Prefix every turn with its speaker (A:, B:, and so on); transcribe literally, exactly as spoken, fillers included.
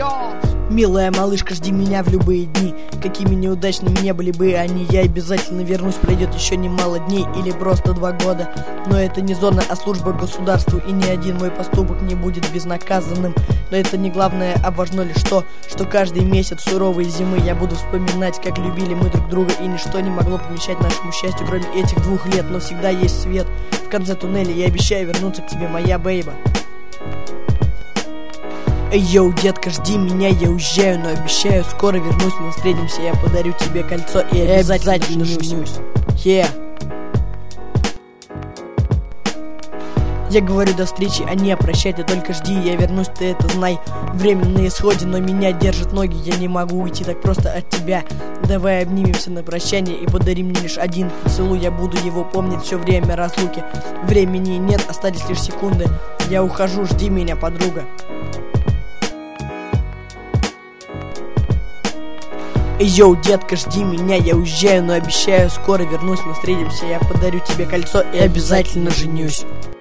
A: Милая малышка, жди меня в любые дни. Какими неудачными не были бы они, я обязательно вернусь. Пройдет еще немало дней или просто два года. Но это не зона, а служба государству. И ни один мой поступок не будет безнаказанным. Но это не главное, а важно лишь то, что каждый месяц суровой зимы я буду вспоминать, как любили мы друг друга. И ничто не могло помешать нашему счастью, кроме этих двух лет. Но всегда есть свет в конце туннеля. Я обещаю вернуться к тебе, моя бейба. Эй, йоу, детка, жди меня, я уезжаю, но обещаю, скоро вернусь, мы встретимся, я подарю тебе кольцо и обязательно, обязательно женюсь. Yeah. Я говорю до встречи, а не прощай, ты только жди, я вернусь, ты это знай. Время на исходе, но меня держат ноги, я не могу уйти так просто от тебя. Давай обнимемся на прощание и подари мне лишь один поцелуй, я буду его помнить все время разлуки. Времени нет, остались лишь секунды, я ухожу, жди меня, подруга. Эй, йоу, детка, жди меня, я уезжаю, но обещаю, скоро вернусь, мы встретимся, я подарю тебе кольцо и обязательно женюсь.